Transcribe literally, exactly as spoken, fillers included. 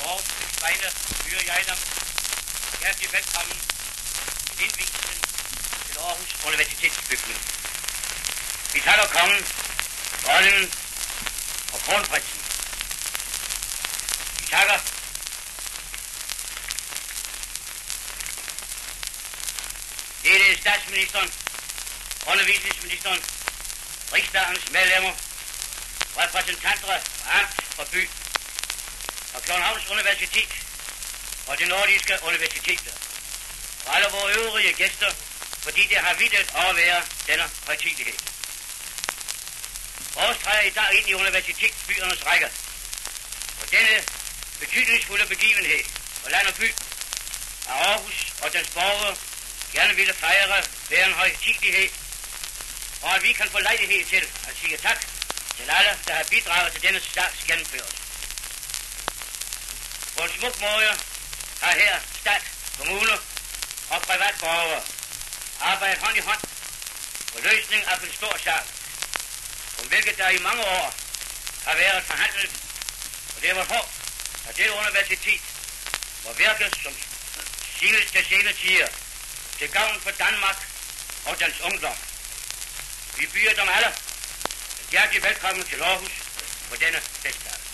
Og vegne byder jeg dem hjertelig velkommen til indvielsen til Aarhus Universitetsbygning. Vi takker kongen, dronningen og kronprinsen. Vi takker det er statsministeren, undervisningsministeren, riksdagens medlemmer, repræsentanter fra amt og by, og Københavns Universitet og det nordiske universiteter, og alle vores øvrige gæster, fordi det har vittet overvære denne højtidelighed. Vores træder i dag ind i universitetsbyernes række, og denne betydningsfulde begivenhed for land og by af Aarhus og dens borgere gerne ville fejre ved en højtidelighed, og at vi kan få lejlighed til at sige tak til alle, der har bidraget til denne sags gennemførelse. På en smuk måde har her stat, kommuner og privatborgere arbejdet hånd i hånd på løsning af en stor sag, om hvilket der i mange år har været forhandlet, og det var håb, at dette universitet må virke som seneste sene tider til gavn for Danmark og dens ungdom. Vi byder dem alle hjertelig velkommen til Aarhus på denne festdag.